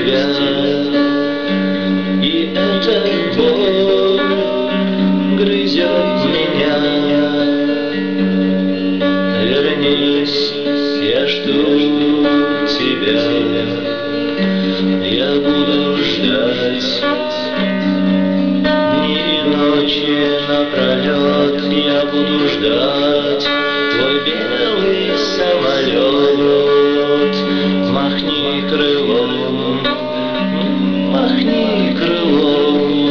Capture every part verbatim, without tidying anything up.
тебя. И эта боль грызет меня. Вернись, я жду тебя. Я буду ждать дни и ночи напролет. Я буду ждать твой белый самолет. Махни крылом, махни крылом.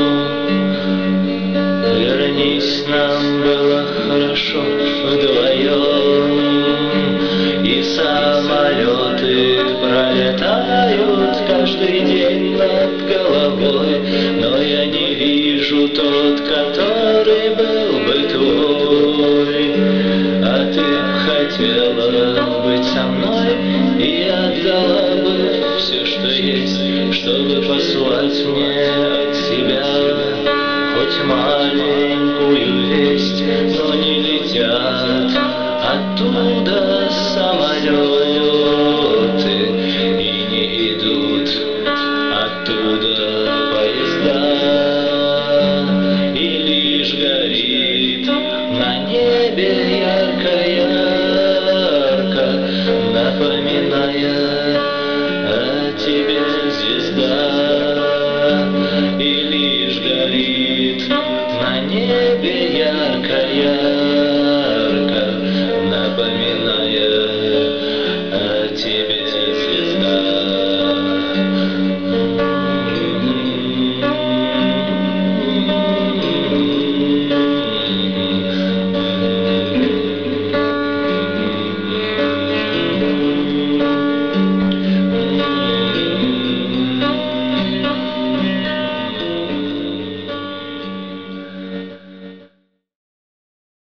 Вернись, нам было хорошо вдвоем. И самолеты пролетают каждый день над головой, но я не вижу тот, который был бы твой. А ты хотела быть со мной, и я отдала бы все, что есть, чтобы послать мне от себя хоть маленькую весть. Но не летят оттуда самолеты, и не идут оттуда поезда, и лишь горит на небе